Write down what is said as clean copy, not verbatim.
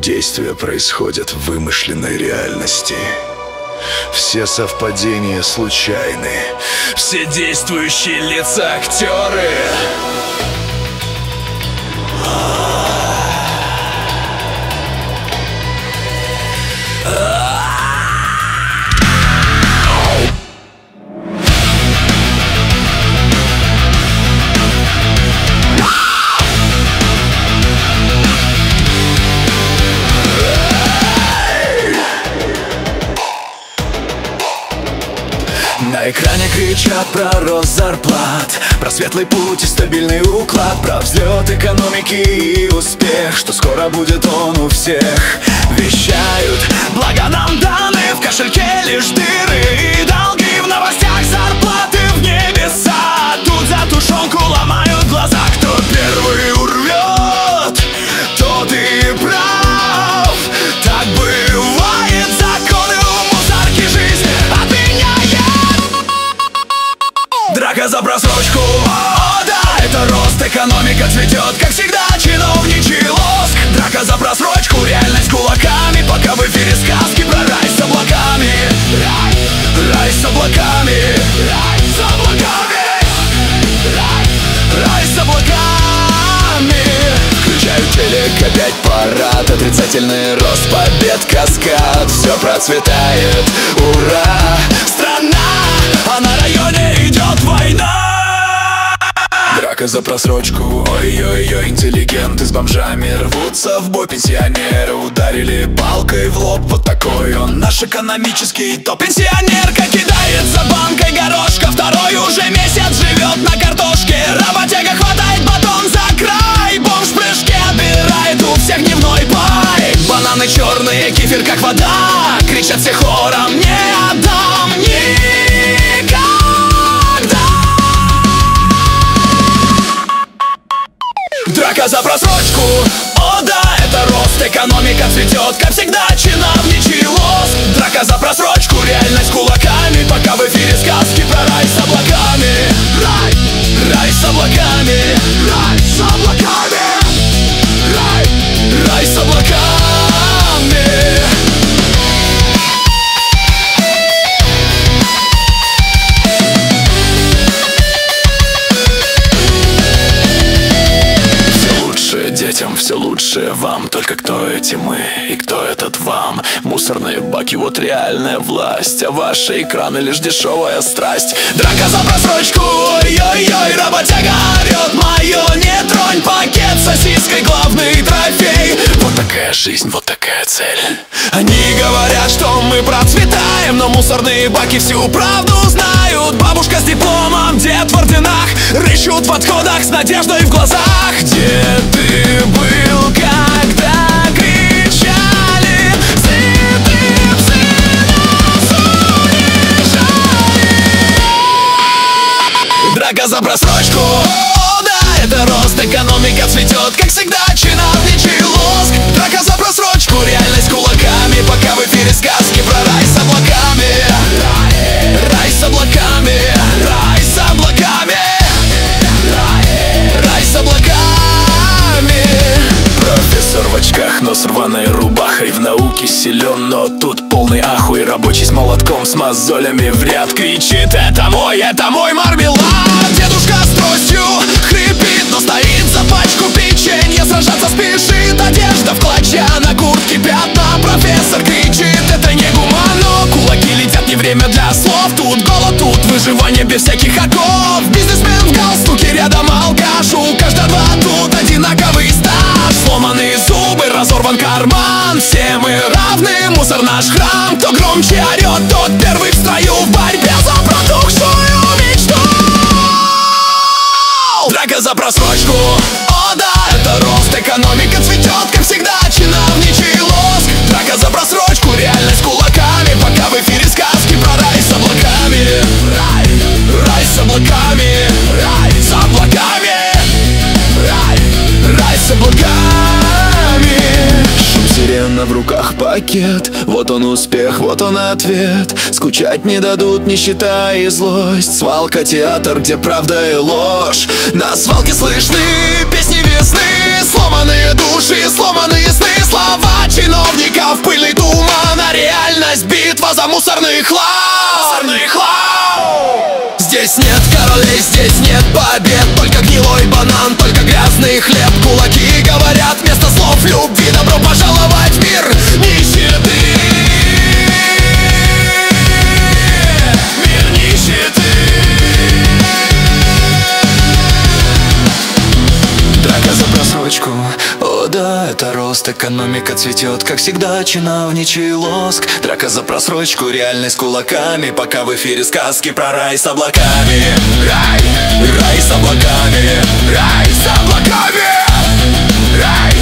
действия происходят в вымышленной реальности. Все совпадения случайны. Все действующие лица актеры. На экране кричат про рост зарплат, про светлый путь и стабильный уклад, про взлет экономики и успех, что скоро будет он у всех. Вещают, благо нам даны, в кошельке лишь дыры и долги, в новостях зарплаты в небеса. Тут за тушенку ломают глаза, кто первый урвет, тот и прав. Так бывает, законы у мусорки жизнь отменяет. Драка за просрочку, о да, это рост, экономика цветет, как всегда, чиновничий лоск. Драка за просрочку, реальность кулаками, пока в эфире сказки про рай с облаками. Рай с облаками, рай с облаками, рай с облаками. Включаю телек, опять парад, отрицательный рост, побед, каскад. Все процветает, ура, страна, а на районе идет война. Драка за просрочку, ой-ой-ой, интеллигенты с бомжами рвутся в бой. Пенсионеры ударили палкой в лоб, вот такой он наш экономический топ. Пенсионерка кидает за банкой горошка, второй уже месяц живет на картошке. Работяга хватает батон за край, бомж в прыжке отбирает у всех дневной пай. Бананы черные, кефир как вода, кричат все хором: не отдам никогда. Драка за просрочку, о да, это рост, экономика цветет, как всегда, чиновничий лоск. Драка за просрочку, реальность кулаками, пока в эфире сказки про рай с облаками. Рай с облаками, рай с облаками, рай с облаками. Детям все лучше, вам только кто эти мы и кто этот вам? Мусорные баки, вот реальная власть, а ваши экраны лишь дешевая страсть. Драка за просрочку, ой-ой-ой, работяга орет: мое не тронь, пакет с сосиской главный трофей. Вот такая жизнь, вот такая цель. Они говорят, что мы процветаем, но мусорные баки всю правду знают. Бабушка с дипломом, дед в орденах рыщут в отходах с надеждой в глазах. Где ты был, когда кричали: сытым сына унижали? Драка за просрочку, о да, это рост, экономика цветет, как всегда, чиновничий лоск. Драка за просрочку, реальность кулаками, пока в эфире сказки про рай с облаками. Рай с облаками, рай с облаками, рай с облаками. Профессор в очках, но с рваной рубахой, в науке силен, но тут полный ахуй. Рабочий с молотком, с мозолями в ряд кричит: это мой мармелад. Дедушка с тростью хрипит, но стоит за пачку печенья. Сражаться спешит, одежда в клочья, на куртке пятна. Профессор кричит: это не гуманно. Кулаки летят, не время для слов. Тут голод, тут выживание без всяких оков. Бизнесмен в галстуке, рядом алкаш, у каждого тут одинаковый стаж. Сломанные зубы, разорван карман, все мы равны, мусор наш храм. Кто громче орет, тот первый в строю в борьбе за протухшую мечту. Драка за просрочку, о да, это рост, экономика цветет, как всегда, чиновничий лоск. Драка за просрочку, реальность кулаками, пока в эфире сказки про рай с облаками. Рай с облаками, рай с облаками, рай с облаками. Шум сирена, в руках пакет, вот он успех, вот он ответ. Скучать не дадут нищета и злость. Свалка, театр, где правда и ложь. На свалке слышны песни весны, сломанные души, сломанные сны. Слова это мусорный хлам. Здесь нет королей, здесь нет побед, только гнилой банан, только грязный хлеб. Кулаки говорят вместо слов любви: добро пожаловать в мир нищеты. Мир нищеты. Драка за просрочку, о да, это рост. Экономика цветет, как всегда, чиновничий лоск. Драка за просрочку, реальность кулаками, пока в эфире сказки про рай с облаками. Рай с облаками, рай с облаками, рай.